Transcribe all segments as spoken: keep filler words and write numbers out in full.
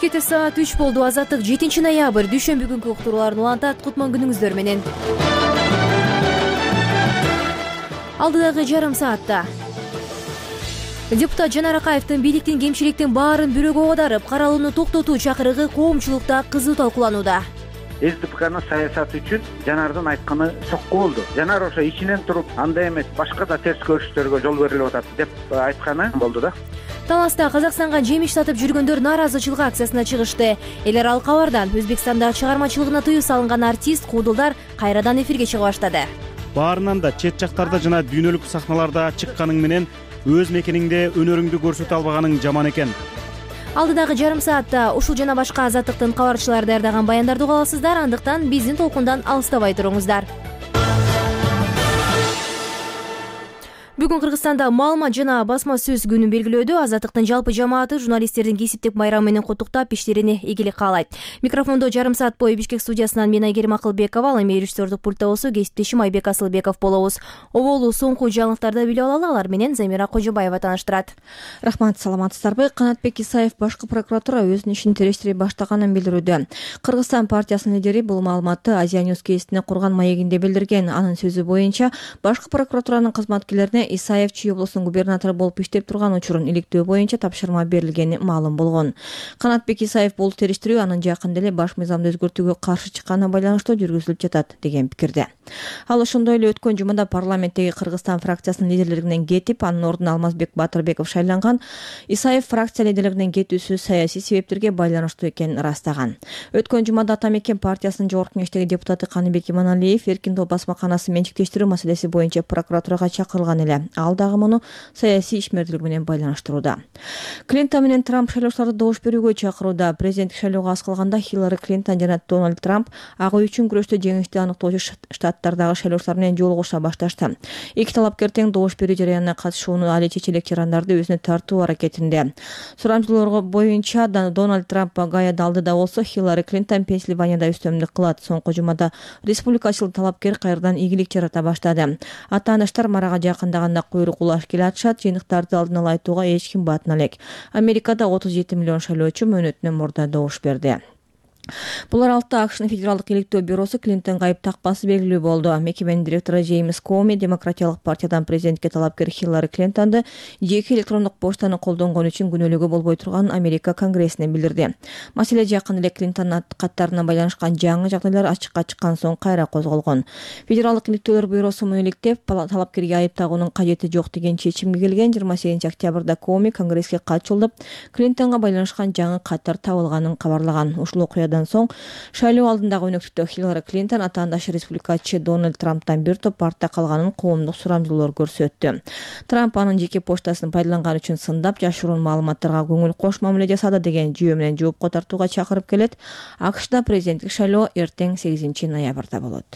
Бишкекте саат үч болду. Азаттык жетинчи ноябрь дүйшөмбү күнкү уктурууларын улантат. Кутман күнүңүздөр менен. Алдыдагы жарым саатта депутат Жанар Акаевдин бийликтин кемчиликтин баарын бирөөгө оодарып, каралууну токтотуу чакырыгы коомчулукта кызуу талкууланууда. СДПКнын саясаты үчүн Жанардын айтканы сокку болду. Жанар ошо ичинен туруп, андай эмес, башка да терс көрүштөргө жол берилип атат деп айтканы болду да. Таласта Казакстанга жемиш сатып жүргөндөр нааразычылык акциясына чыгышты. Эл аралык кабардан Өзбекстанда чыгармачылыгына тыюу салынган артист куудулдар кайрадан эфирге чыга баштады. Баарынан да чет жактарда жана дүйнөлүк сахналарда чыкканың менен өз мекениңде өнөрүңдү көрсөтө албаганың жаман экен. Алдыдагы жарым саатта ушул жана башка азаттыктын кабарчылары даярдаган баяндарды уга аласыздар. Андыктан биздин толкундан алыстабай туруңуздар. Бүгүн Кыргызстанда маалымат жана басма сөз күнүн белгилөөдө Азаттыктын жалпы жамааты журналисттердин кесиптик байрамы менен куттуктап, иштерине ийгилик каалайт. Микрофондо жарым саат бою Бишкек студиясынан мен Айгерим Акылбекова, ал эми режиссердук пультта болсо кесиптешим Айбек Асылбеков болобуз. Оболу соңку жаңылыктарды билип алалы, алар менен Замира Кожобаева тааныштырат. Рахмат, саламатсыздарбы? Канатбек Исаев башкы прокуратура өзүнүн ишин терештире баштаганын билдирүүдө. Кыргызстан партиясынын лидери бул маалыматты Азия Ньюс гезитине курган маегинде билдирген. Анын сөзү боюнча, башкы прокуратуранын кызматкерлерине Исаев Чүй облусунун губернатору болуп иштеп турган учурун иликтөө боюнча тапшырма берилгени маалым болгон. Канатбек Исаев бул териштирүү анын жакында эле баш мыйзамды өзгөртүүгө каршы чыкканына байланыштуу жүргүзүлүп жатат деген пикирде. Ал ошондой эле өткөн жумада парламенттеги Кыргызстан фракциясынын лидерлигинен кетип, анын ордуна Алмазбек Батырбеков шайланган. Исаев фракция лидерлигинен кетүүсү саясий себептерге байланыштуу экенин ырастаган. Өткөн жумада Атамекен партиясынын жогорку кеңештеги депутаты Каныбек Иманалиев Эркин топ басмаканасы менчиктештирүү маселеси боюнча прокуратурага чакырылган эле. Ал дагы муну саясий ишмердилик менен байланыштырууда. Клинтон менен Трамп шайлоочуларды добуш берүүгө чакырууда. Президенттик шайлоого аз калганда Хиллари Клинтон жана Дональд Трамп ак үй үчүн күрөштө жеңишти аныктоочу штаттардагы шайлоочулар менен жолугуша башташты. Эки талапкер тең добуш берүү жарыянына катышууну али чечелек жарандарды өзүнө тартуу аракетинде. Сурамжылоого боюнча Дональд Трамп Гаяда алдыда болсо, Хиллари Клинтон Пенсильванияда үстөмдүк кылат. Соңку жумада республикачыл талапкер кайрадан ийгилик жарата баштады. Ата-анаштар марага жакындаганда куйрук улаш келатышат, жыйынтыктарды алдын ала айтууга эч ким батына элек. Америкада отуз жети миллион шайлоочу мөөнөтүнөн мурда добуш берди. Булар алтта АКШнын федералдык иликтөө бюросу Клинтонго айып такпасы белгилүү болду. Мекеменин директору Джеймс Коми Демократиялык партиядан президентке талапкер Хиллари Клинтонду жеке электрондук поштаны колдонгон үчүн күнөөлөөгө болбой турганын Америка Конгрессине билдирди. Маселе жакын эле Клинтондун каттарына байланышкан жаңы жагдайлар ачыкка чыккан соң кайра козголгон. Федералдык иликтөөлөр бюросу муну иликтеп, талапкерге айып тагуунун кажети жок деген чечимге келген. жыйырма сегизинчи октябрда Коми Конгресске кат жолдоп, Клинтонго байланышкан жаңы каттар табылганын кабарлаган. Ушул окуядан соң шайлоо алдындагы өнөктүктө Хиллари Клинтон атаандашы республикачы Дональд Трамптан бир топ артта калганын коомдук сурамжылоолор көрсөттү. Трамп анын жеке поштасын пайдаланган үчүн сындап, жашыруун маалыматтарга көңүл кош мамиле жасады деген жүйө менен жоопко тартууга чакырып келет. АКШда президенттик шайлоо эртең сегизинчи ноябрда болот.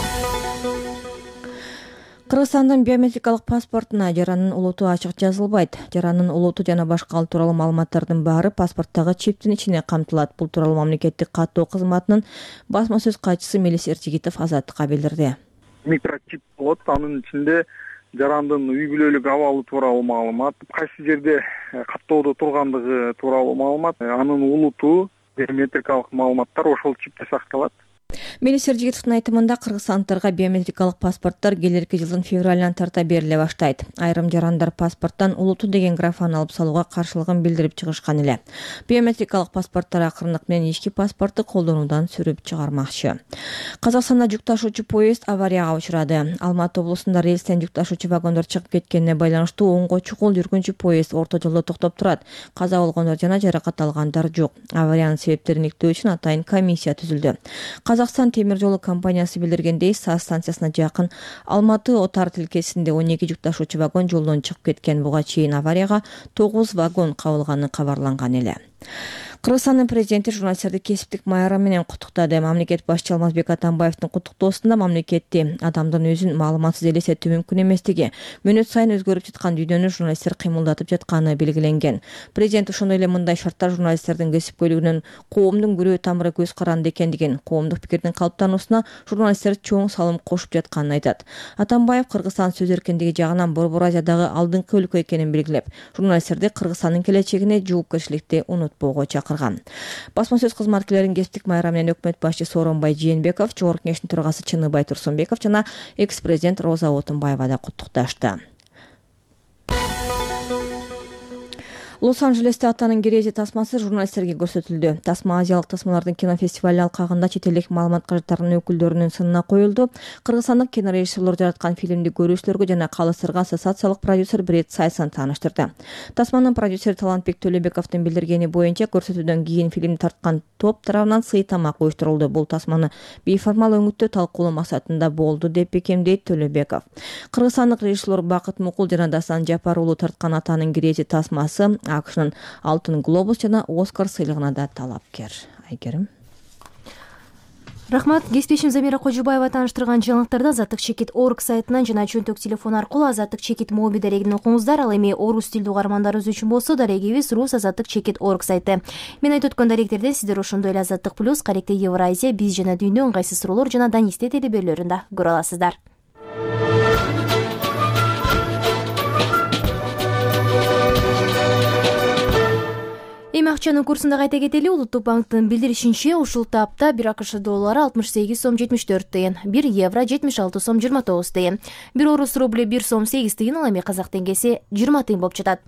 Кыргызстандын биометрикалык паспортуна жаранын улуту ачык жазылбайт. Жаранын улуту жана башка ал тууралуу маалыматтардын баары паспорттагы чиптин ичине камтылат. Бул тууралуу мамлекеттик каттоо кызматынын басма сөз катчысы Мелис Эрчигитов Азаттыкка билдирди. Микрочип болот, анын ичинде жарандын үй бүлөлүк абалы тууралуу маалымат, кайсы жерде каттоодо тургандыгы тууралуу маалымат, анын улуту, биометрикалык маалыматтар ошол чипте сакталат. Мелис Эрчигитовдун айтымында кыргызстандыктарга биометрикалык паспорттор келерки жылдын февралынан тарта бериле баштайт. Айрым жарандар паспорттан улуту деген графаны алып салууга каршылыгын билдирип чыгышкан эле. Биометрикалык паспорттор акырындык менен ички паспортту колдонуудан сүрүп чыгармакчы. Казакстанда жүк ташуучу поезд аварияга учурады. Алматы облусунда рельстен жүк ташуучу вагондор чыгып кеткенине байланыштуу оңго чукул жүргүнчү поезд орто жолдо токтоп турат. Каза болгондор жана жаракат алгандар жок. Авариянын себептерин иликтөө үчүн атайын комиссия түзүлдү. Казакстан темир жолу компаниясы билдиргендей, САЗ станциясына жакын Алматы Отар тилкесинде он эки жүк ташуучу вагон жолдон чыгып кеткен. Буга чейин аварияга тогуз вагон кабылганы кабарланган эле. Кыргызстандын президенти журналисттерди кесиптик майрам менен куттуктады. Мамлекет башчысы Алмазбек Атамбаевдин куттуктоосунда мамлекетти адамдын өзүн маалыматсыз элестетүү мүмкүн эместиги, мөөнөт сайын өзгөрүп жаткан дүйнөнү журналисттер кыймылдатып жатканы белгиленген. Президент ошондой эле мындай шарттар журналисттердин кесипкөйлүгүнөн коомдун күрөө тамыры көз каранды экендигин, коомдук пикирдин калыптануусуна журналисттер чоң салым кошуп жатканын айтат. Атамбаев Кыргызстан сөз эркиндиги жагынан Борбор Азиядагы алдыңкы өлкө экенин белгилеп, журналисттерди Кыргызстандын келечегине жоопкерчиликти унутпайт сатпоого чакырган. Басма сөз кызматкерлеринин кесиптик майрамы менен өкмөт башчысы Сооронбай Жээнбеков, Жогорку Кеңештин төрагасы Чыныбай Турсунбеков жана экс-президент Роза Отунбаева да куттукташты. Лос-Анджелесте атанын кереже тасмасы журналисттерге көрсөтүлдү. Тасма Азиялык тасмалардын кинофестивали алкагында чет элдик маалымат каражаттарынын өкүлдөрүнүн сынына коюлду. Кыргызстандык кинорежиссерлор жараткан фильмди көрүүчүлөргө жана калыстырга ассоциациялык продюсер Бред Сайсан тааныштырды. Тасманын продюсери Талантбек Төлөбековдун билдиргени боюнча көрсөтүүдөн кийин фильмди тарткан топ тарабынан сый тамак уюштурулду. Бул тасманы бейформал өңүттө талкуулоо максатында болду деп бекемдейт Төлөбеков. Кыргызстандык режиссерлор Бакыт Мукул жана Дасан Жапар уулу тарткан атанын кереже тасмасы акшнын Алтын глобус жана Оскар сыйлыгына да талапкер. Айгерим. Рахмат. Кесиптешим Замира Кожубаева тааныштырган жаңылыктарды Азаттык чекит точка орг сайтынан жана чөнтөк телефон аркылуу Азаттык чекит моби дарегинен окуңуздар. Ал эми орус тилдүү угармандарыбыз үчүн болсо дарегибиз рус азаттык чекит точка орг сайты. Мен айтып өткөн даректерде сиздер ошондой эле Азаттык плюс, Каректе Евразия, Биз жана Дүйнө, ыңгайсыз суроолор жана Данисте телеберлөрүндө көрө аласыздар. Эми акчанын курсунда кайта кетели. Улуттук банктын билдиришинче, ушул тапта бир АКШ доллары алтымыш сегиз сом жетимиш төрт тыйын, бир евро жетимиш алты сом жыйырма тогуз тыйын, бир орус рубль бир сом сегиз тыйын, ал эми казак теңгеси жыйырма тыйын болуп жатат.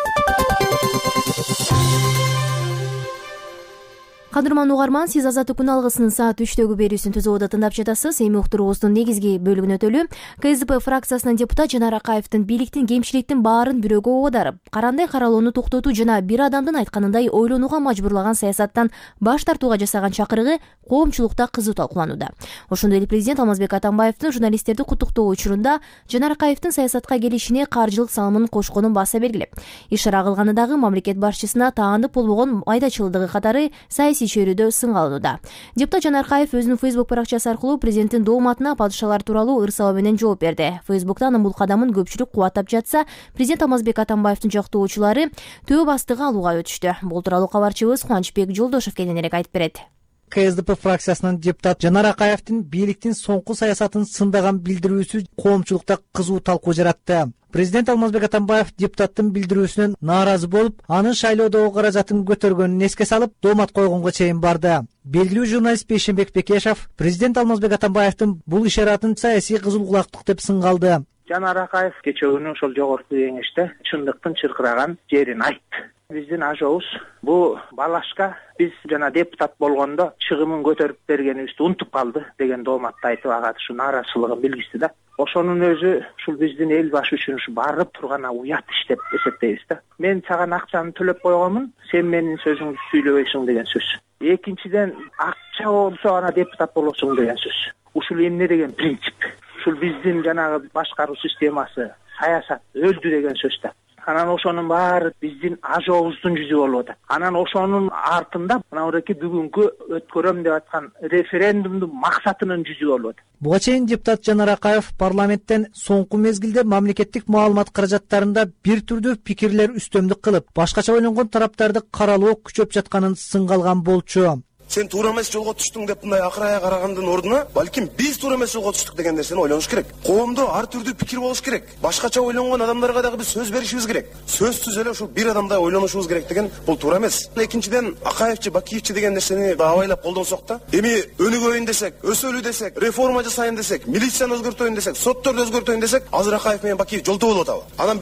Кадырман угарман, сиз Азаттык күн алгысынын саат үчтөгү берүүсүн түзүүдө тыңдап жатасыз. Эми уктуруубуздун негизги бөлүгүнө өтөлү. КСДП фракциясынын депутат Жанар Акаевдин бийликтин кемчиликтин баарын бирөөгө оодарып, карандай каралоону токтотуу жана бир адамдын айтканындай ойлонууга мажбурлаган саясаттан баш тартууга жасаган чакырыгы коомчулукта кызуу талкууланууда. Ошондой эле президент Алмазбек Атамбаевдин журналисттерди куттуктоо учурунда Жанар Акаевдин саясатка келишине каржылык салымын кошконун баса белгилеп, ишара кылганы дагы мамлекет башчысына таандык болбогон майдачылыгы катары саясий чөйрөдө сынга алынууда. Депутат Жанар Акаев өзүнүн Facebook баракчасы аркылуу президенттин дооматына падышалар тууралуу ыр-сабаа менен жооп берди. Facebook'та анын бул кадамын көпчүлүк кубаттап жатса, президент Алмазбек Атамбаевдин жоктоочулары төө бастыгы алууга өтүштү. Бул тууралуу кабарчыбыз Кубанычбек Жолдошев кененирээк айтып берет. КСДП фракциясынын депутат Жанар Акаевдин бийликтин соңку саясатын сындаган билдирүүсү коомчулукта кызуу талкуу жаратты. Президент Алмазбек Атамбаев депутаттын билдирүүсүнөн нааразы болуп, анын шайлоодогу каражатын көтөргөнүн эске салып, доомат койгонго чейин барды. Белгилүү журналист Бейшенбек Бекешев президент Алмазбек Атамбаевдин бул ишаратын саясий кызылгулактык деп сынгалды. Жанар Акаев кечээ күнү ошол жогорку кеңеште чындыктын чыркыраган жерин айтты. Биздин ажообуз бул балашка биз жана депутат болгондо чыгымын көтөрүп бергенибизди унутуп калды деген дооматты айтып ага ушу нааразычылыгын билгизди да. Ошонун өзү ушул биздин эл башы үчүн ушу барып турган уят иш деп эсептейбиз да. Мен сага акчаны төлөп койгонмун, сен менин сөзүңдү сүйлөбөйсүң деген сөз. Экинчиден, акча болсо ана депутат болосуң деген сөз. Ушул эмне деген принцип? Ушул биздин жанагы башкаруу системасы, саясат өлдү деген сөз да. Анан ошонун баары биздин ажообуздун жүзү болуп атат. Анан ошонун артында мынауреки бүгүнкү өткөрөм деп аткан референдумдун максатынын жүзү болуп атат. Буга чейин депутат Жанар Акаев парламенттен соңку мезгилде мамлекеттик маалымат каражаттарында бир түрдүү пикирлер үстөмдүк кылып, башкача ойлонгон тараптарды каралоо күчөп жатканын сынгалган болчу. Сен туура эмес жолго түштүң деп мындай акырая карагандын ордуна, балким биз туура эмес жолго түштүк деген нерсени ойлонуш керек. Коомдо ар түрдүү пикир болуш керек. Башкача ойлонгон адамдарга дагы биз сөз беришибиз керек. Сөзсүз эле ушул бир адамдай ойлонушубуз керек деген бул туура эмес. Экинчиден, Акаевчи, Бакиевчи деген нерсени абайлап колдонсок да, эми өнүгөйүн десек, өсөлү десек, реформа жасайын десек, милицияны өзгөртөйүн десек, сотторду өзгөртөйүн десек, азыр Акаев менен Бакиев жолтоо болуп атабы? Анан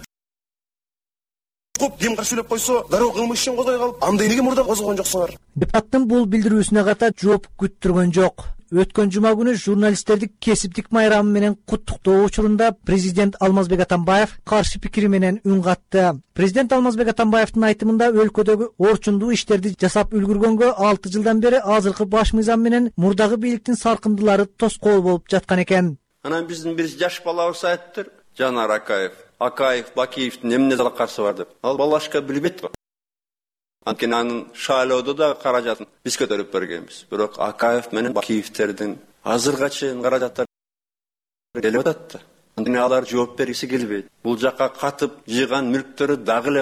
ким каршы сүйлөп койсо, дароо кылмыш ишин козгой калып, анда эмнеге мурда козгогон жоксуңар? Депутаттын бул билдирүүсүнө ката жооп күттүргөн жок. Өткөн жума күнү журналисттерди кесиптик майрамы менен куттуктоо учурунда президент Алмазбек Атамбаев каршы пикири менен үн катты. Президент Алмазбек Атамбаевдин айтымында өлкөдөгү орчундуу иштерди жасап үлгүргөнгө алты жылдан бери азыркы баш мыйзам менен мурдагы бийликтин саркындылары тоскоол болуп жаткан экен. Анан биздин бир жаш балабыз айттыр, Жанар Акаев, Акаев, Бакиевдин эмне алакасы бар деп. Ал балашка билбейт го. Анткени анын шайлоодо да каражатын биз көтөрүп бергенбиз. Бирок Акаев менен Бакиевтердин азырга чейин каражаттары келип атат да. Анткени алар жооп бергиси келбейт. Бул жакка катып жыйган мүлктөрү дагы эле бар.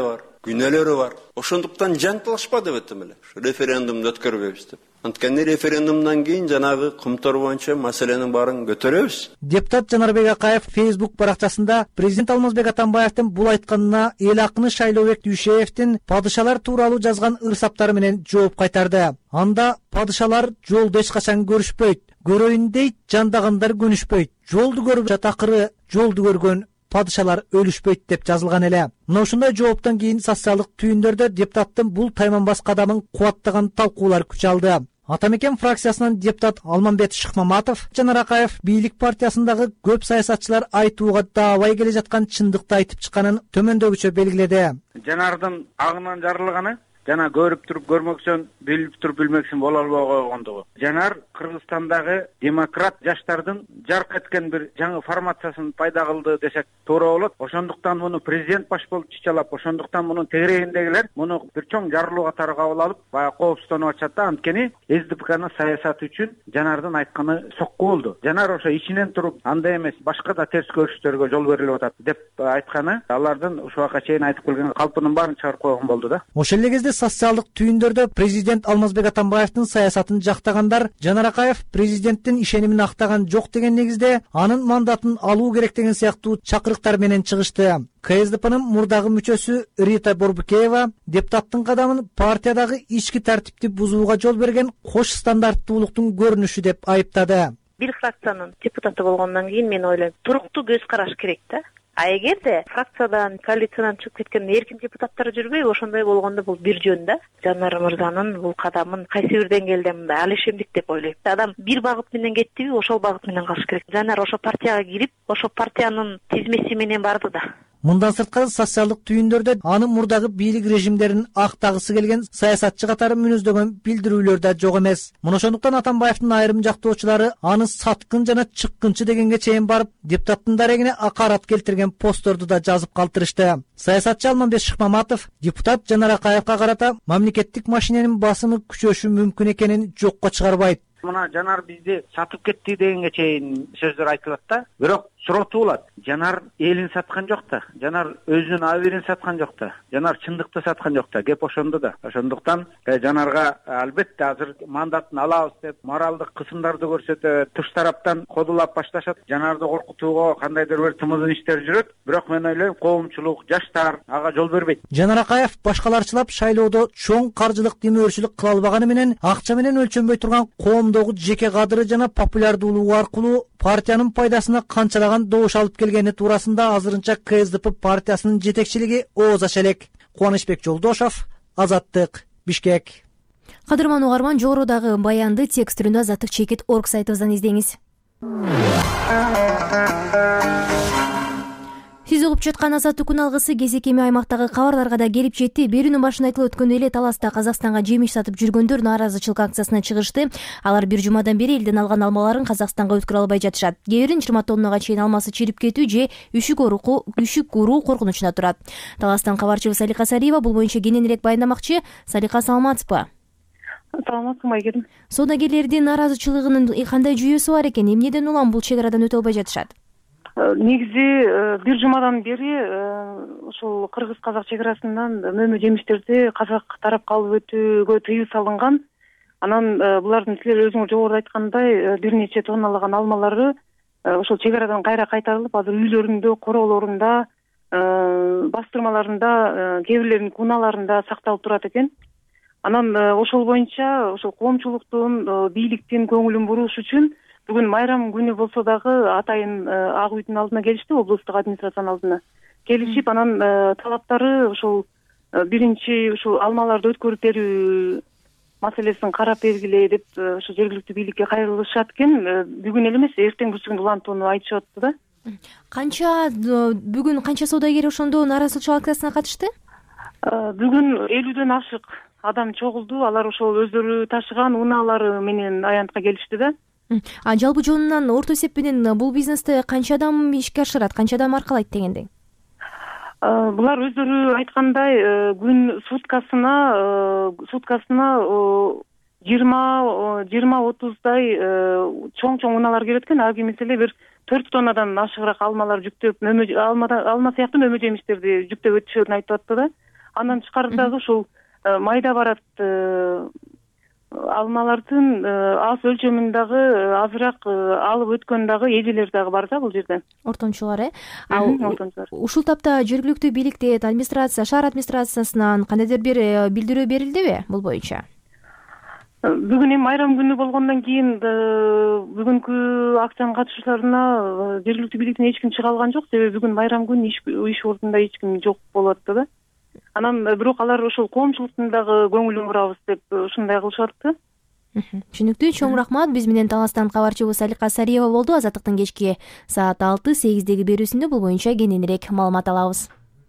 күнөлөрү бар. Ошондуктан жанталашпа деп аттым эле. Референдумду өткөрбөйбүз деп. Анткени референдумдан кийин жанагы кымтор боюнча маселенин баарын көтөрөбүз. Депутат Жанарбек Акаев Facebook баракчасында президент Алмазбек Атамбаевдин бул айтканына эл акыны Шайлообек Дүйшеевдин падышалар тууралуу жазган ырсаптары менен жооп кайтарды. Анда падышалар жолдо эч качан көрүшпөйт, көрөйүн дейт, жандагандар көнүшпөйт. Жолду көрүп жатакыры, жолду көргөн падышалар өлүшпөйт деп жазылган эле. Мына ушундай жооптон кийин социалдык түйүндөрдө депутаттын бул тайманбас кадамын кубаттаган талкуулар күч алды. Ата мекен фракциясынан депутат Алмамбет Шыкмаматов Жанар Акаев бийлик партиясындагы көп саясатчылар айтууга даабай келе жаткан чындыкты айтып чыкканын төмөндөгүчө белгиледи. Жанардын агынан жарылганы жана көрүп туруп көрмөксүн, билип туруп билмексиң боло албай койгондугу. Жанар Кыргызстандагы демократ жаштардын жарк эткен бир жаңы формациясын пайда кылды десек туура болот. Ошондуктан муну президент баш болуп чычалап, ошондуктан мунун тегерегиндегилер муну бир чоң жарылуу катары кабыл алып, баягы коопсуздонуп атышат да. Анткени СДПКнын саясаты үчүн Жанардын айтканы сокку болду. Жанар ошо ичинен туруп, андай эмес, башка да терс көрүштөргө жол берилип атат деп айтканы, алардын ушуга чейин айтып келген калпынын баарын чыгарып койгон болду да. Ошол эле кезде социалдык түйүндөрдө президент Алмазбек Атамбаевдин саясатын жактагандар Жанар Акаев президенттин ишенимин актаган жок деген негизде анын мандатын алуу керек деген сыяктуу чакырыктар менен чыгышты. КСДПнын мурдагы мүчөсү Рита Борбукеева депутаттын кадамын партиядагы ички тартипти бузууга жол берген кош стандарттуулуктун көрүнүшү деп айыптады. Бир фракциянын депутаты болгондон кийин мен ойлойм, туруктуу көз караш керек да. А эгерде фракциядан, коалициядан чыгып кеткен эркин депутаттар жүрбөйбү, ошондой болгондо бул бир жөн да. Жанар мырзанын бул кадамын кайсы бир деңгээлде мындай алишемдик деп ойлойм. Адам бир багыт менен кеттиби, ошол багыт менен калыш керек. Жанар ошо партияга кирип, ошо партиянын тизмеси менен барды да. Мындан сырткары социалдык түйүндөрдө аны мурдагы бийлик режимдерин актагысы келген саясатчы катары мүнөздөгөн билдирүүлөр да жок эмес. Мына ошондуктан Атамбаевдин айрым жактоочулары аны саткын жана чыккынчы дегенге чейин барып, депутаттын дарегине акарат келтирген постторду да жазып калтырышты. Саясатчы Алмамбет Шыкмаматов депутат Жанар Акаевга карата мамлекеттик машиненин басымы күчөшү мүмкүн экенин жокко чыгарбайт. Мына Жанар бизди сатып кетти дегенге чейин сөздөр айтылат да. Бирок суроо болот. Жанар элин саткан жок да. Жанар өзүнүн абийирин саткан жок да. Жанар чындыкты саткан жок да. Кеп ошондо да. Ошондуктан Жанарга албетте азыр мандатын алабыз деп моралдык кысымдарды көрсөтөт, туш тараптан кодулап башташат. Жанарды коркутууга кандайдыр бир тымызын иштер жүрөт. Бирок мен ойлойм, коомчулук, жаштар ага жол бербейт. Жанар Акаев башкаларчылап шайлоодо чоң каржылык демөөрчүлүк кыла албаганы менен акча менен өлчөнбөй турган коомдогу жеке кадыры жана популярдуулугу аркылуу партиянын пайдасына канчалаган добуш алып келгени туурасында азырынча КСДП партиясынын жетекчилиги ооз ача элек. Кубанычбек Жолдошов, Азаттык, Бишкек. Кадырман угарман, жогорудагы баянды текст түрүндө азаттык чекит точка орг сайтыбыздан издеңиз. Сиз угуп жаткан Азаттык күн алгысы кезек эми аймактагы кабарларга да келип жетти. Берүүнүн башында айтылып өткөндөй эле Таласта Казакстанга жемиш сатып жүргөндөр нааразычылык акциясына чыгышты. Алар бир жумадан бери элден алган алмаларын Казакстанга өткөрө албай жатышат. Кээ бирин жыйырма тоннага чейин алмасы чирип кетүү же үшүк оруу үшүк уруу коркунучуна турат. Таластан кабарчыбыз Салика Сариева бул боюнча кененирээк баяндамакчы. Салика, саламатсызбы? Саламатсызбы, айгерим. Соодагерлердин нааразычылыгынын кандай жүйөсү бар экен? Эмнеден улам бул чек арадан өтө албай жатышат? Негизи бир жумадан бери ушул кыргыз-казак чек арасынан мөмө жемиштерди казак тарапка алып өтүүгө тыюу салынган. Анан булардын силер өзүңөр жогоруда айткандай бир нече тонналаган алмалары ошол чек арадан кайра кайтарылып, азыр үйлөрүндө, короолорунда, бастырмаларында, кээ бирлеринин куналарында сакталып турат экен. Анан ошол боюнча ошол коомчулуктун, бийликтин көңүлүн буруш үчүн бүгүн майрам күнү болсо дагы атайын Ак үйдүн алдына келишти, облустук администрациянын алдына. Келишип, анан талаптары ушул биринчи ушул алмаларды өткөрүп берүү маселесин карап бергиле деп ошо жергиликтүү бийликке кайрылышат экен. Бүгүн эле эмес, эртең бүсүн улантууну айтышып атты да. Канча бүгүн канча соодагер ошондо нааразычылык акциясына катышты? Бүгүн элүүдөн ашык адам чогулду. Алар ошол өздөрү ташыган унаалары менен аянтка келишти да. А жалпы жонунан орто эсеп менен бул бизнести канча адам ишке ашырат, канча адам аркалайт дегендей? Булар өздөрү айткандай күн суткасына суткасына жыйырма жыйырма отуздай чоң-чоң унаалар келет экен. Ал кимиси эле бир төрт тоннадан ашыгыраак алмалар жүктөп, мөмө алма алма сыяктуу мөмө жемиштерди жүктөп өтүшөөрүн айтып атты да. андан тышкары дагы ушул майда барат алмалардын аз өлчөмүн дагы азыраак алып өткөн дагы эжелер дагы бар да бул жерде. Ортомчулар э ушул тапта жергиликтүү бийликтен, администрация, шаар администрациясынан кандайдыр бир билдирүү берилдиби бул боюнча? Бүгүн эми майрам күнү болгондон кийин бүгүнкү акциянын катышуучуларына жергиликтүү бийликтен эч ким чыга алган жок, себеби бүгүн майрам күнү иш ордунда эч ким жок болуп атты да. Анан бирок алар ошол коомчулуктун дагы көңүлүн бурабыз деп ушундай кылышып атты. Түшүнүктүү, чоң рахмат. Биз менен Таластан кабарчыбыз Салика Сариева болду. Азаттыктын кечки саат алты сегиздеги берүүсүндө бул боюнча кененирээк маалымат алабыз.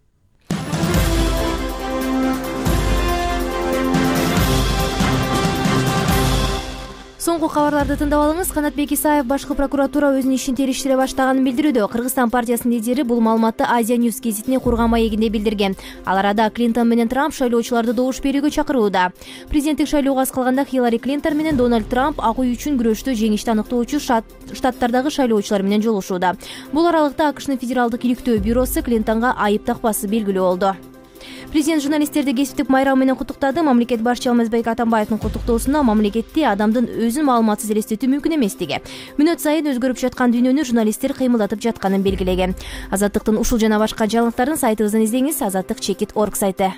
Соңку кабарларды тыңдап алыңыз. Канатбек Исаев башкы прокуратура өзүнүн ишин териштире баштаганын билдирүүдө. Кыргызстан партиясынын лидери бул маалыматты Азия News гезитине курган маегинде билдирген. Ал арада Клинтон менен Трамп шайлоочуларды добуш берүүгө чакырууда. Президенттик шайлоого аз калганда Хиллари Клинтон менен Дональд Трамп ак үй үчүн күрөштү жеңишти аныктоочу штаттардагы шайлоочулар менен жолугушууда. Бул аралыкта АКШнын федералдык иликтөө бюросу Клинтонго айып такпасы белгилүү болду. Президент журналисттерди кесиптик майрамы менен куттуктады. Мамлекет башчы Алмазбек Атамбаевдин куттуктоосунда мамлекетти адамдын өзүн маалыматсыз элестетүү мүмкүн эместиги, мүнөт сайын өзгөрүп жаткан дүйнөнү журналисттер кыймылдатып жатканын белгилеген. Азаттыктын ушул жана башка жаңылыктарын сайтыбыздан издеңиз. азаттык чекит точка орг сайты.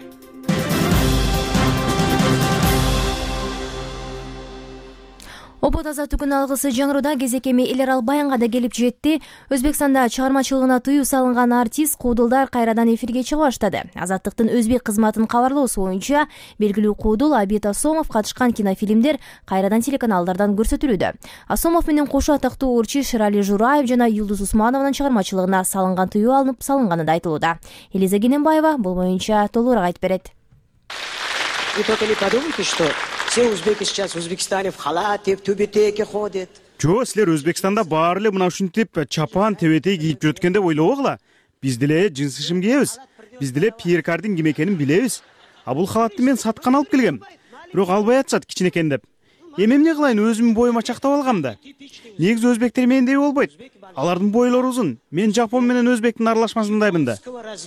Опо таза түгүн алгысы жаңыруда кезек эми эл арал баянга да келип жетти. Өзбекстанда чыгармачылыгына тыюу салынган артист куудулдар кайрадан эфирге чыга баштады. Азаттыктын өзбек кызматынын кабарлоосу боюнча белгилүү куудул Абит Асомов катышкан кинофильмдер кайрадан телеканалдардан көрсөтүлүүдө. Асомов менен кошо атактуу уурчу Ширали Жураев жана Юлдуз Усмановнун чыгармачылыгына салынган тыюу алынып салынганы да айтылууда. Элиза Кененбаева бул боюнча толугураак айтып берет. Все узбеки сейчас в Узбекистане в халате, в тюбетейке ходят. Жо, силер Өзбекстанда баары эле мына ушинтип чапан, тебетей кийип жүрөткөн деп ойлобогула. Биз деле жынсы шим кийебиз. Биз деле Пьер Кардин ким экенин билебиз. А бул халатты мен саткан алып келгем. Бирок албай атышат кичинекейин деп. Эми эмне кылайын, өзүмдүн боюма чактап алгам да. Негизи өзбектер мендей болбойт. Алардын бойлору узун. Мен Жапон менен өзбектин аралашмасындаймын да.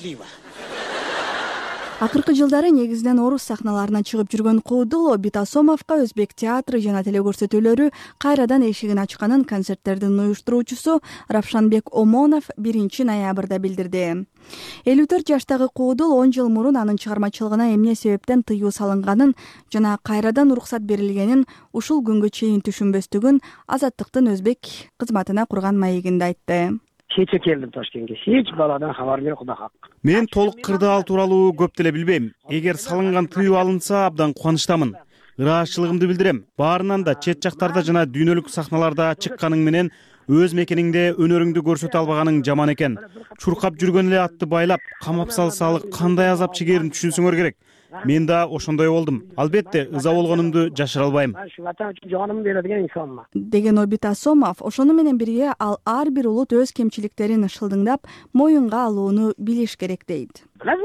Акыркы жылдары негизинен орус сахналарына чыгып жүргөн куудул Абит Асомовго өзбек театры жана телекөрсөтүүлөрү кайрадан эшигин ачканын концерттердин уюштуруучусу Равшанбек Омонов биринчи ноябрда билдирди. элүү төрт жаштагы куудул он жыл мурун анын чыгармачылыгына эмне себептен тыюу салынганын жана кайрадан уруксат берилгенин ушул күнгө чейин түшүнбөстүгүн Азаттыктын өзбек кызматына курган маегинде айтты. Кече келдим Ташкентке. Эч баладан кабар бере Кудай хак. Мен толук кырдаал тууралуу көп деле билбейм. Эгер салынган тыюу алынса абдан кубанычтамын. Ыраазычылыгымды билдирем. Баарынан да чет жактарда жана дүйнөлүк сахналарда чыкканың менен өз мекениңде өнөрүңдү көрсөтө албаганың жаман экен. Чуркап жүргөн эле атты байлап, камап салсалы кандай азап чегерин түшүнсөңөр керек. Мен да ошондой болдум. Албетте, ыза болгонумду жашыра албайм. Жаным берген инсанмын. Деген Абит Асомов, ошону менен бирге ал ар бир улут өз кемчиликтерин шылдыңдап, моюнга алууну билиш керек дейт.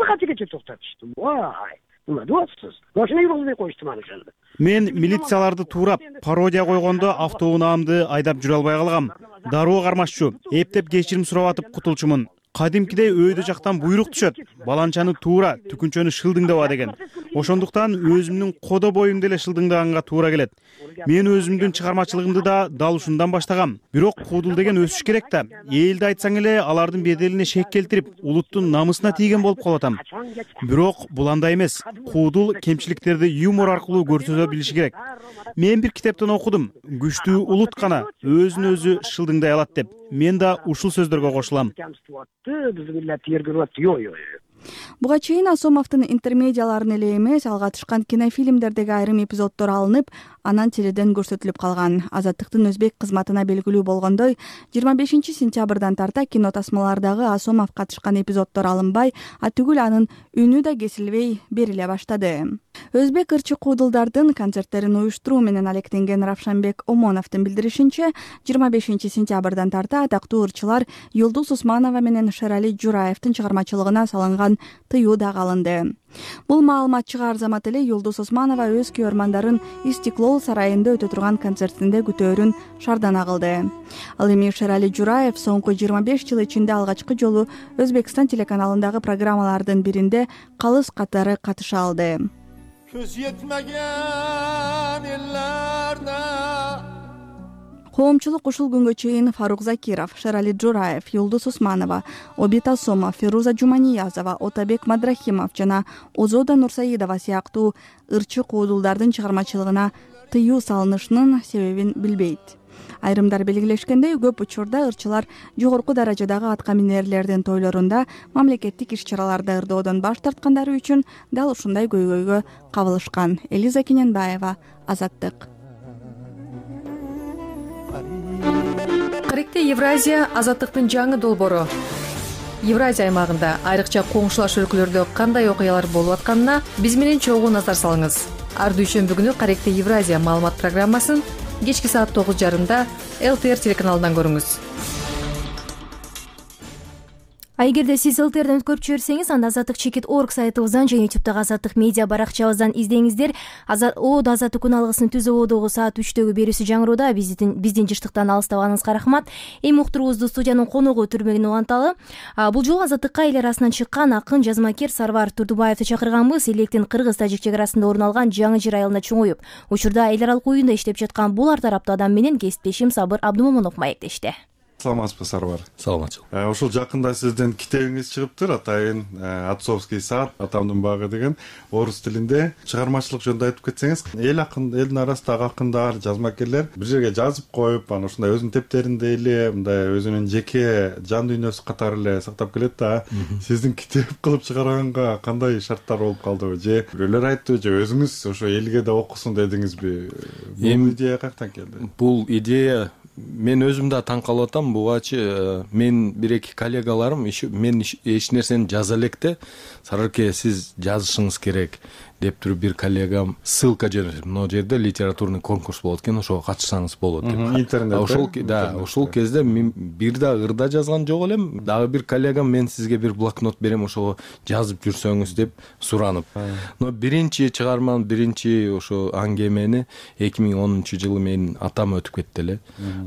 Мен милицияларды туурап, пародия койгондо автоунаамды айдап жүрө албай калгам. Дароо кармашчу, эптеп кечирим сурап атып кутулчумун. Кадимкидей өйдө жактан буйрук түшөт. Баланчаны туура, түкүнчөнү шылдыңдаба деген. Ошондуктан өзүмдүн кодо боюмду эле шылдыңдаганга туура келет. Мен өзүмдүн чыгармачылыгымды да дал ушундан баштагам. Бирок куудул деген өсүш керек да. Элди айтсаң эле алардын беделине шек келтирип, улуттун намысына тийген болуп калып атам. Бирок бул андай эмес. Куудул кемчиликтерди юмор аркылуу көрсөтө билиши керек. Мен бир китептен окудум. Күчтүү улут гана өзүн өзү шылдыңдай алат деп. Мен да ушул сөздөргө кошулам. Буга чейин Асомовдун интермедиаларын эле эмес, алга тышкан кинофильмдердеги айрым эпизоддор алынып, анан теледен көрсөтүлүп калган. Азаттыктын өзбек кызматына белгилүү болгондой, жыйырма бешинчи сентябрдан тарта кино тасмалардагы Асомов катышкан эпизоддор алынбай, а түгүл анын үнү да кесилбей бериле баштады. өзбек ырчы куудулдардын концерттерин уюштуруу менен алектенген Равшанбек Омоновдун билдиришинче, жыйырма бешинчи сентябрдан тарта атактуу ырчылар Юлдуз Усманова менен Шерали Жураевдин чыгармачылыгына салынган тыюу дагы алынды. Бул маалыматчыга арзамат эле Юлдуз Усманова өз күйөрмандарын Истиклол сарайында өтө турган концертинде күтөөрүн шардана кылды. Ал эми Шерали Жураев соңку жыйырма беш жыл ичинде алгачкы жолу Өзбекстан телеканалындагы программалардын биринде калыс катары катыша алды. Көз етмеген ellerde Коомчулук ушул күнгө чейин Фарук Закиров, Шерали Жураев, Юлдуз Усманова, Обит Асомов, Фируза Жуманиязова, Отабек Мадрахимов жана Озода Нурсаидова сыяктуу ырчы куудулдардын чыгармачылыгына тыюу салынышынын себебин билбейт. Айрымдар белгилешкендей, көп учурда ырчылар жогорку даражадагы атка минерлердин тойлорунда мамлекеттик иш-чараларда ырдоодон баш тарткандары үчүн дал ушундай көйгөйгө кабылышкан. Элиза Кененбаева, Азаттык. Каректе Евразия Азаттыктын жаңы долбоору. Евразия аймагында айрыкча коңшулаш өлкөлөрдө кандай окуялар болуп атканына биз менен чогуу назар салыңыз. Ар дүйшөмбү күнү Каректе Евразия маалымат программасын кечки саат тогуз жарымда эл тэ эр телеканалынан көрүңүз. А эгерде сиз эл тэ эрден көрүп жиберсеңиз, анда Азаттык чекит точка орг сайтыбыздан жана ютубтагы Азаттык медиа баракчабыздан издеңиздер. Оод Азаттык күн алгысынын түз ободогу саат үчтөгү берүүсү жаңыруудаа. Биздин биздин жыштыктан алыстабаганыңызга рахмат. Эми уктуруубузду студиянын конугу Түрмөгүн уланталы. Бул жолу Азаттыкка эл арасынан чыккан акын жазмакер Сарвар Турдубаевди чакырганбыз. Электин кыргыз-тажик чек арасында орун алган жаңы жер айылына чоңоюп, учурда эл аралык уюнда иштеп жаткан бул ар тараптуу адам менен кесиптешим Сабыр Абдумомунов маектешти. Саламатсызбы, Сарвар? Саламатчылык. Ошол жакында сиздин китебиңиз чыгыптыр, атайын Отцовский сад, атамдын багы деген орус тилинде чыгармачылык жөнүндө айтып кетсеңиз. Эл акын, элдин арасындагы акындар, жазмакерлер бир жерге жазып коюп, анан ушундай өзүнүн тептеринде эле, мындай өзүнүн жеке жан дүйнөсү катары эле сактап келет да. Сиздин китеп кылып чыгарганга кандай шарттар болуп калдыбы? Же бирөөлөр айтты, же өзүңүз ошо элге да окусун дедиңизби? Бул идея каяктан келди? Бул идея мен өзүм да таң калып атам. Бугачы мен бир-эки коллегаларым мен эч нерсени жаза электе, Сарыке сиз жазышыңыз керек деп туруп бир коллегам ссылка жөнөтүп, мына жерде литературный конкурс болот экен, ошого катышсаңыз болот деп. Интернетте. Ошол да, ошол кезде мен бир да ырда жазган жок элем. Дагы бир коллегам мен сизге бир блокнот берем, ошого жазып жүрсөңүз деп суранып. Но биринчи чыгарманы, биринчи ошо аңгемени эки миң онунчу жылы менин атам өтүп кетти эле.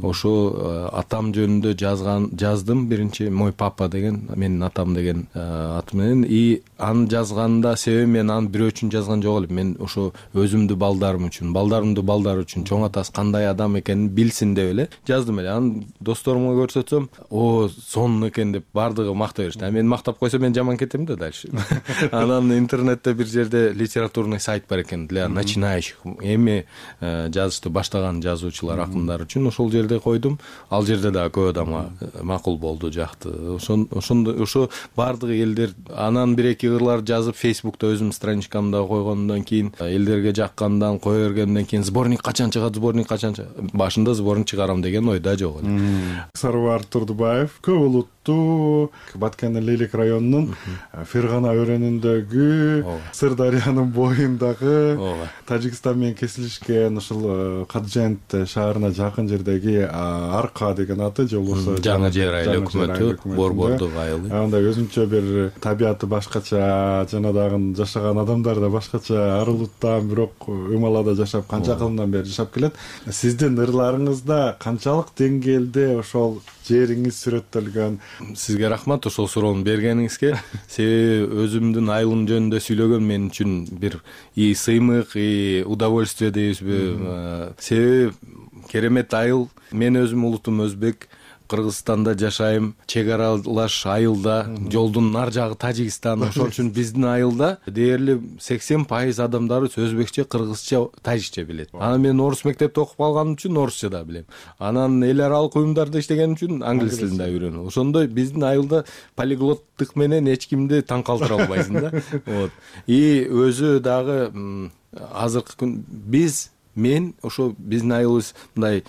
Ошо атам жөнүндө жазган жаздым биринчи, мой папа деген, менин атам деген аты менен. И аны жазганда себеби мен аны бирөө үчүн жазган жок элем. Мен ошо өзүмдү балдарым үчүн, балдарымды балдар үчүн, чоң атасы кандай адам экенин билсин деп эле жаздым эле. Аны досторума көрсөтсөм, о, сонун экен деп бардыгы мактай беришти. А мен мактап койсо мен жаман кетем да дальше. Анан интернетте бир жерде литературный сайт бар экен для начинающих. Эми жазышты баштаган жазуучулар, акындар үчүн ошол жерде койдум. Ал жерде да көп адамга макул болду, жакты. Ошондо ошо бардыгы элдер анан бир-эки ырлар жазып Facebook'та өзүм страничкамда койгондон кийин элдерге жаккандан кое бергенден кийин сборник качан чыгат, сборник качан чыгат. Башында сборник чыгарам деген ойда жок эле. Сарвар Турдубаев көп улуттуу Баткендин Лейлик районунун Фергана өрөөнүндөгү, Сырдарыянын боюндагы, Тажикстан менен кесилишкен ушул Каджент шаарына жакын жердеги Арка деген аты же болбосо жаңы жер айыл өкмөтү, Борбордук айылы. Анда өзүнчө бир табияты башкача, жана дагы жашаган адамдар да башкача, ар улуттан бирок Умалада жашап, канча кылымдан бери жашап келет. Сиздин ырларыңызда канчалык деңгээлде ошол жериңиз сүрөттөлгөн? Сизге рахмат ошол суроону бергениңизге. Себеби өзүмдүн айылым жөнүндө сүйлөгөн мен үчүн бир и сыймык, и удовольствие дейбизби. Себеби керемет айыл. Мен өзүм улутум өзбек, Кыргызстанда жашайм, чек аралаш айылда, жолдун нар жагы Тажикстан. Ошол үчүн биздин айылда дээрлик сексен пайыз адамдарыбыз өзбекче, кыргызча, тажикче билет. Анан мен орус мектепте окуп калганым үчүн орусча да билем. Анан эл аралык уюмдарда иштегеним үчүн англис тилин да үйрөнүп. Ошондой биздин айылда полиглоттук менен эч кимди таң калтыра албайсың да. Вот. И өзү дагы азыркы күн биз мен ошо биздин айылыбыз мындай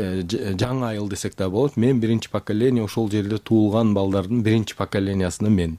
жаңы айыл десек да болот. Мен биринчи поколение ошол жерде туулган балдардын биринчи поколениясына мен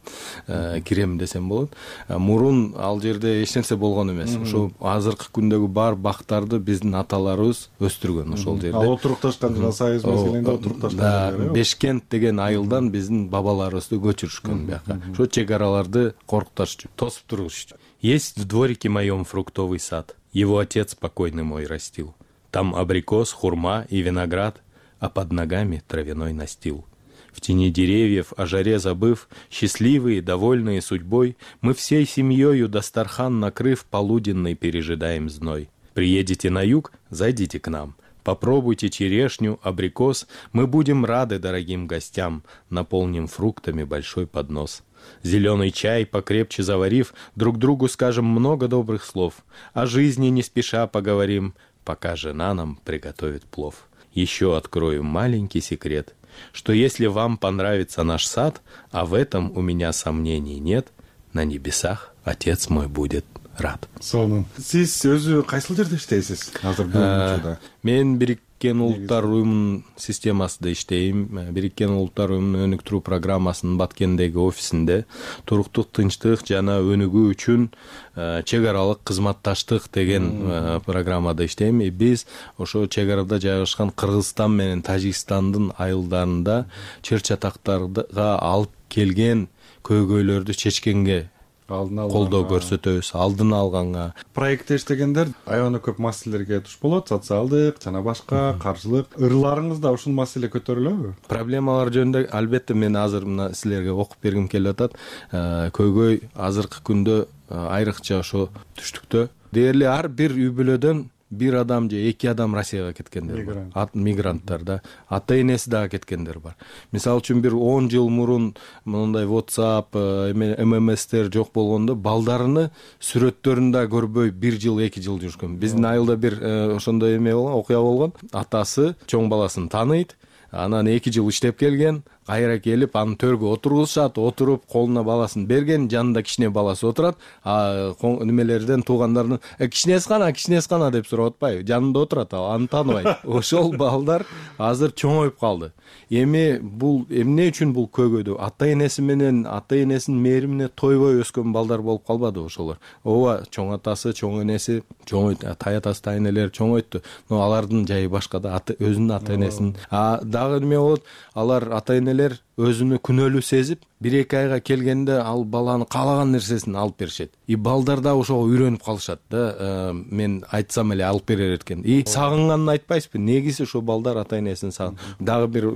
кирем десем болот. Мурун ал жерде эч нерсе болгон эмес. Ошо азыркы күндөгү бар бактарды биздин аталарыбыз өстүргөн ошол жерде. Ал отурукташкан жана союз мезгилинде отурукташкан. Бешкент деген айылдан биздин бабаларыбызды көчүрүшкөн бияка. Ошо чек араларды коркуташ үчүн, тосуп туруш үчүн. Есть в дворике моем фруктовый сад. Его отец покойный мой растил. Там абрикос, хурма и виноград, а под ногами травяной настил. В тени деревьев, о жаре забыв, счастливые, довольные судьбой, мы всей семьёю дастархан накрыв, полуденный пережидаем зной. Приедете на юг, зайдите к нам. Попробуйте черешню, абрикос, мы будем рады дорогим гостям, наполним фруктами большой поднос. Зеленый чай покрепче заварив, друг другу скажем много добрых слов, о жизни не спеша поговорим, пока жена нам приготовит плов. Еще открою маленький секрет, что если вам понравится наш сад, а в этом у меня сомнений нет, на небесах Отец мой будет рад. Сонун. Сиз өзү кайсыл жерде иштейсиз азыр бүгүнкү учурда? Мен Бириккен Улуттар уюмунун системасында иштейм. Бириккен Улуттар уюмунун өнүктүрүү программасынын Баткендеги офисинде туруктук, тынчтык жана өнүгүү үчүн чек аралык кызматташтык деген программада иштейм. Биз ошо чек арада жайгашкан Кыргызстан менен Тажикстандын айылдарында чыр чатактарга алып келген көйгөйлөрдү чечкенге колдоо көрсөтөбүз, алдын алганга. Проектте иштегендер аябай көп маселелерге туш болот, социалдык жана башка, каржылык. Ырларыңыз да ушул маселе көтөрүлөбү? Проблемалар жөнүндө албетте мен азыр мына силерге окуп бергим келип атат. Көйгөй азыркы күндө айрыкча ошо түштүктө. Дээрлик ар бир үй бүлөдөн бир адам же эки адам Россияга кеткендер бар. Мигранттар да, ата энеси дагы кеткендер бар. Мисалы үчүн бир он жыл мурун мындай WhatsApp, эм эм эстер жок болгондо балдарыны сүрөттөрүн да көрбөй бир жыл, эки жыл жүргөн. Биздин айылда бир ошондой эме болгон, окуя болгон. Атасы чоң баласын тааныйт, анан эки жыл иштеп келген, кайра келип анын төргө отургузушат, отуруп колуна баласын берген, жанында кичине баласы отурат, а немелерден туугандардын кичинеси кана, кичинеси кана деп сурап атпайбы, жанында отурат, аны тааныбайт. Ошол балдар азыр чоңоюп калды. Эми бул эмне үчүн бул көйгөйдү? Ата энеси менен, ата энесинин мээримине тойбой өскөн балдар болуп калбады ошолор. Ооба, чоң атасы, чоң энеси, чоң тай атасы, тай энелери чоңойту. Но алардын жайы башкада, өзүнүн ата энесин. А дагы неме болот? Алар ата энелер өзүнү күнөөлүү сезип, бир эки айга келгенде ал баланы каалаган нерсесин алып беришет. И балдар да ошого үйрөнүп калышат да, мен айтсам эле алып берер экен. И сагынганын айтпайсызбы? Негизи ошо балдар ата энесин сагын. Дагы бир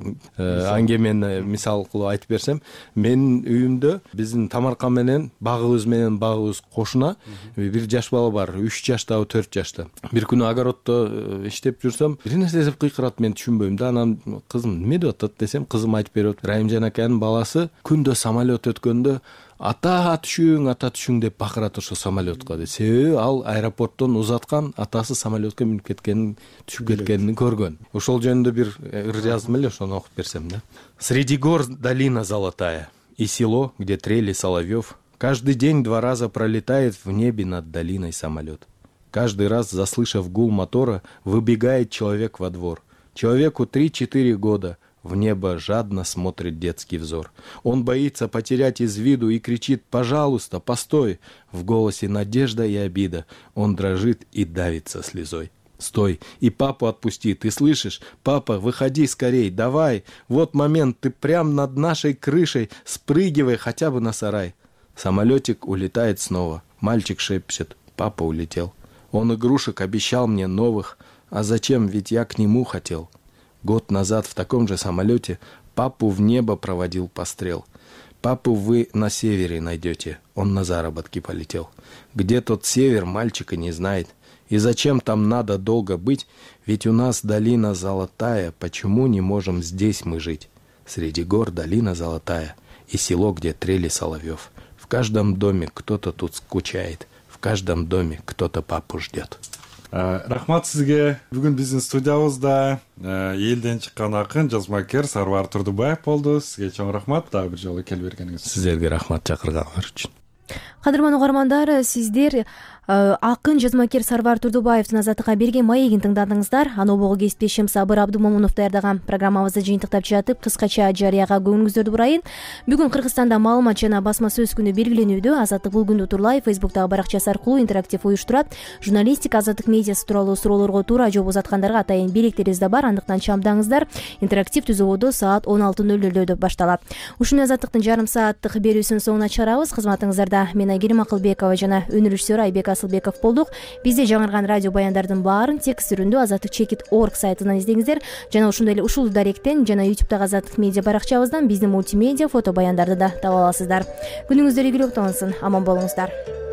аңгемени мисал кылып айтып берсем, менин үйүмдө биздин Тамарка менен багыбыз менен багыбыз кошуна бир жаш бала бар, үч жаштабы, төрт жашта. Бир күнү огороддо иштеп жүрсөм, бир нерсе деп кыйкырат, мен түшүнбөйм да. Анан кызым эмне деп атат десем, кызым айтып берет. Райымжан аканын баласы күндө самолет өткөндө ата түшүң, ата түшүң деп бакырат ошо самолетко деп. Себеби ал аэропорттон узаткан, атасы самолетке минип кеткенин, түшүп кеткенин көргөн. Ошол жөнүндө бир ыр жаздым эле, ошону окуп берсем да. Среди гор долина золотая и село, где трели соловьев, каждый день два раза пролетает в небе над долиной самолет. Каждый раз, заслышав гул мотора, выбегает человек во двор. Человеку три-четыре года. В небо жадно смотрит детский взор. Он боится потерять из виду и кричит: «Пожалуйста, постой!» В голосе надежда и обида. Он дрожит и давится слезой. «Стой! И папу отпусти! Ты слышишь? Папа, выходи скорей! Давай! Вот момент! Ты прям над нашей крышей! Спрыгивай хотя бы на сарай!» Самолетик улетает снова. Мальчик шепчет: «Папа улетел. Он игрушек обещал мне новых. А зачем? Ведь я к нему хотел». Год назад в таком же самолете папу в небо проводил пострел. Папу вы на севере найдете, он на заработки полетел. Где тот север, мальчика не знает. И зачем там надо долго быть, ведь у нас долина золотая, почему не можем здесь мы жить? Среди гор долина золотая и село, где трели соловьев. В каждом доме кто-то тут скучает, в каждом доме кто-то папу ждет. Рахмат сизге. Бүгүн биздин студиябызда элден чыккан акын, жазмакер Сарбар Турдубаев болду. Сизге чоң рахмат, дагы бир жолу келип бергениңиз. Сиздерге рахмат чакырганыңар үчүн. Кадырман угармандар, сиздер акын жазмакер Сарвар Турдубаевдин Азаттыкка берген маегин тыңдадыңыздар. Анобогу кесиптешим Сабыр Абдумомунов даярдаган программабызды жыйынтыктап жатып, кыскача жарыяга көңүлүңүздөрдү бурайын. Бүгүн Кыргызстанда маалымат жана басма сөз күнү белгиленүүдө. Азаттык бул күндү Турлай Фейсбуктагы баракчасы аркылуу интерактив уюштурат. Журналистика, азаттык медиасы тууралуу суроолорго туура жооп узаткандарга атайын белектерибиз да бар. Андыктан чамдаңыздар. Интерактив түзүүбүдө саат он алты нөл нөлдө башталат. Ушуну Азаттыктын жарым сааттык берүүсүнүн соңуна чыгарабыз. Кызматыңыздарда мен Айгерим Акылбекова жана өнүрүшчүсү Айбек Асылбеков болдук. Бизде жаңырган радио баяндардын баарын текст түрүндө азаттык чекит орг сайтынан издеңиздер жана ошондой эле ушул даректен жана ютубтагы Азаттык медиа баракчабыздан биздин мультимедиа фото баяндарды да таба аласыздар. Күнүңүздөр ийгиликтүү болсун, аман болуңуздар.